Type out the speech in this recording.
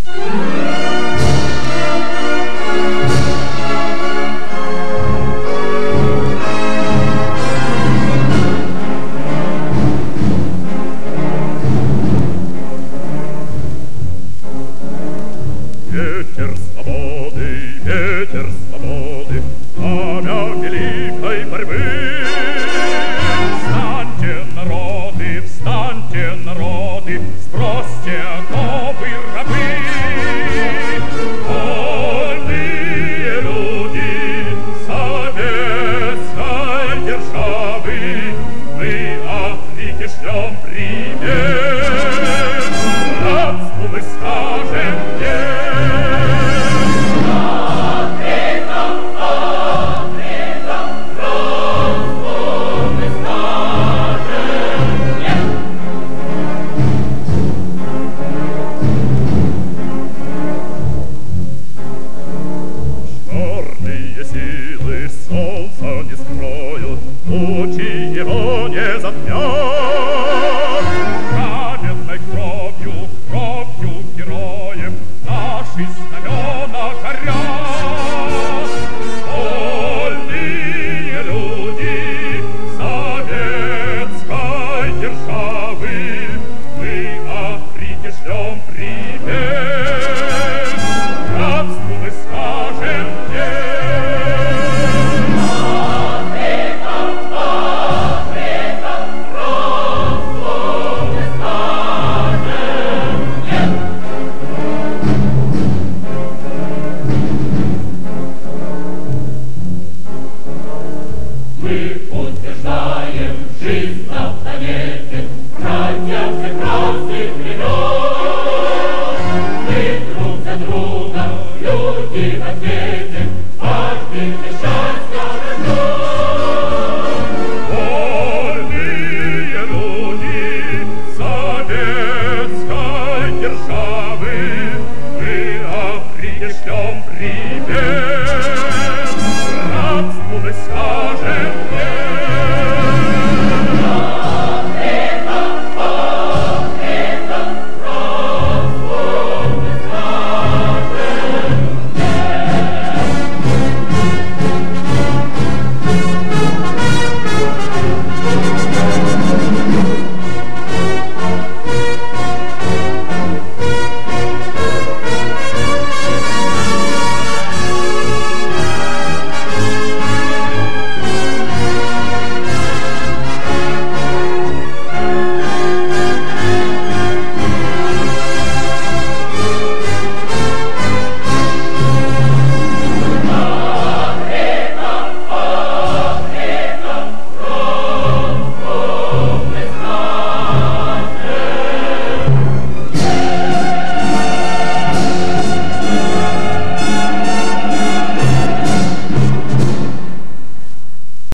Ветер свободы, пламя великой борьбы. Встаньте, народы, сбросьте оковы рабы. Вольные люди советской державы, мы Африке шлем привет, рабству мы скажем нет. Солнца не скроют, лучи его не затмят. Праведной кровью героев наши знамена горят. Вольные люди советской державы, мы Африке шлем привет.